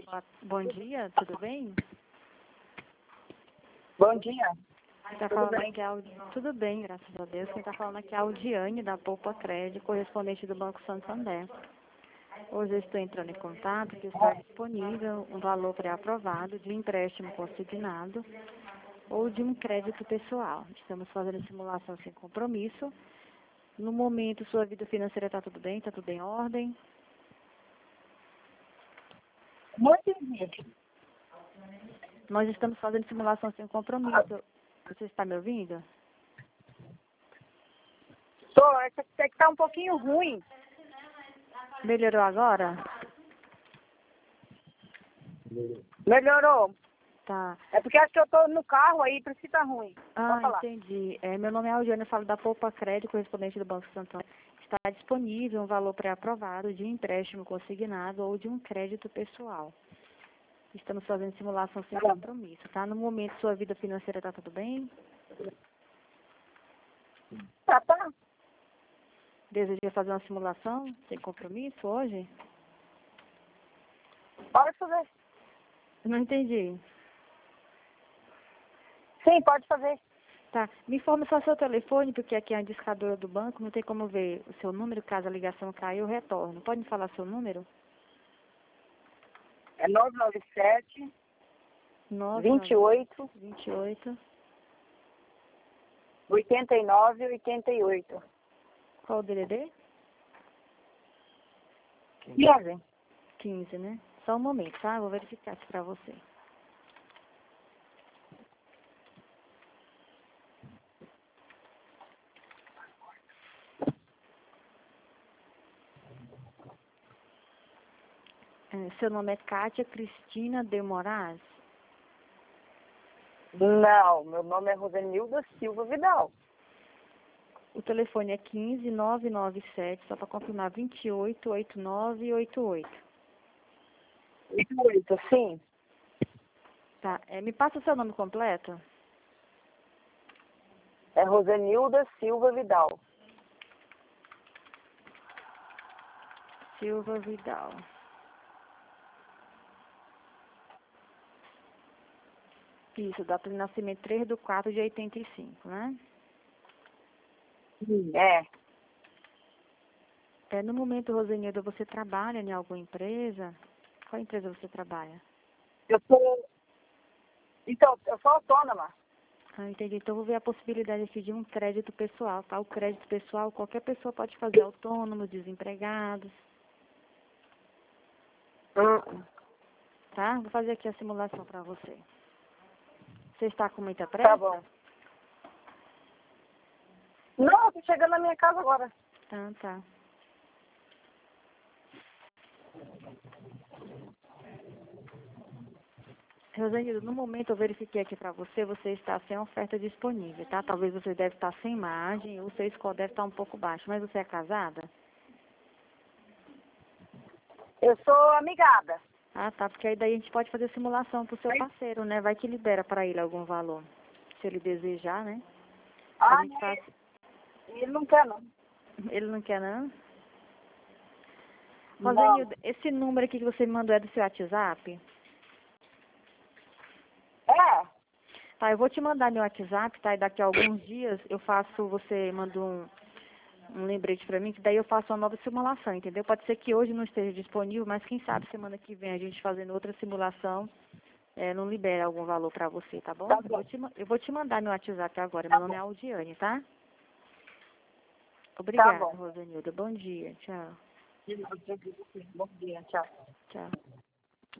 Bom dia, tudo bem? Bom dia. Tá falando aqui tudo bem, graças a Deus. Quem está falando aqui é a Aldiane, da Poupa Crédito, correspondente do Banco Santander. Hoje eu estou entrando em contato que está disponível um valor pré-aprovado de um empréstimo consignado ou de um crédito pessoal. Estamos fazendo simulação sem compromisso. No momento, sua vida financeira está tudo bem? Está tudo em ordem? Não entendi. Nós estamos fazendo simulação sem compromisso. Você está me ouvindo? É que tá um pouquinho ruim. Melhorou agora? Melhorou. Tá. É porque acho que eu tô no carro aí, por isso que tá ruim. Ah, Pode falar. entendi. Meu nome é Aldiane, eu falo da Poupa Crédito, correspondente do Banco Santander. Está disponível um valor pré-aprovado de um empréstimo consignado ou de um crédito pessoal. Estamos fazendo simulação sem compromisso, tá? No momento, sua vida financeira está tudo bem? Tá. Deseja fazer uma simulação sem compromisso hoje? Pode fazer. Não entendi. Sim, pode fazer. Tá. Me informe só seu telefone, porque aqui é a indicadora do banco, não tem como ver o seu número, caso a ligação caia, eu retorno. Pode me falar seu número? É 997 28 28. 89 88. Qual o DDD? 15. 15, né? Só um momento, tá? Vou verificar aqui pra você. Seu nome é Kátia Cristina de Moraes? Não, meu nome é Rosenilda Silva Vidal. O telefone é 15997, só para confirmar, 28 89 88. 88, sim. Tá. Me passa o seu nome completo? É Rosenilda Silva Vidal. Silva Vidal. Isso, data de nascimento 3/4/85, né? No momento, Rosenilda, você trabalha em alguma empresa? Qual empresa você trabalha? Então, eu sou autônoma. Ah, entendi. Então, vou ver a possibilidade aqui de um crédito pessoal, tá? O crédito pessoal, qualquer pessoa pode fazer, autônomos, desempregados, tá? Vou fazer aqui a simulação para você. Você está com muita pressa? Tá bom. Não, eu tô chegando na minha casa agora. Ah, tá. Rosenildo, no momento eu verifiquei aqui para você, você está sem oferta disponível, tá? Talvez você deve estar sem margem, ou seu score deve estar um pouco baixo, mas você é casada? Eu sou amigada. Ah, tá, porque aí daí a gente pode fazer simulação pro seu parceiro, né? Vai que libera para ele algum valor, se ele desejar, né? A gente faz... Ele não quer, não. Ele não quer, não? Não. Rosenildo, esse número aqui que você me mandou é do seu WhatsApp? É. Tá, eu vou te mandar meu WhatsApp, tá? E daqui a alguns dias você manda um lembrete pra mim, que daí eu faço uma nova simulação, entendeu? Pode ser que hoje não esteja disponível, mas quem sabe semana que vem a gente fazendo outra simulação, não libera algum valor pra você, tá bom? Tá bom. Eu vou te mandar meu WhatsApp agora, meu nome é Aldiane, tá? Tá Obrigada, bom. Rosenilda. Bom dia, tchau. Bom dia, tchau. Tchau.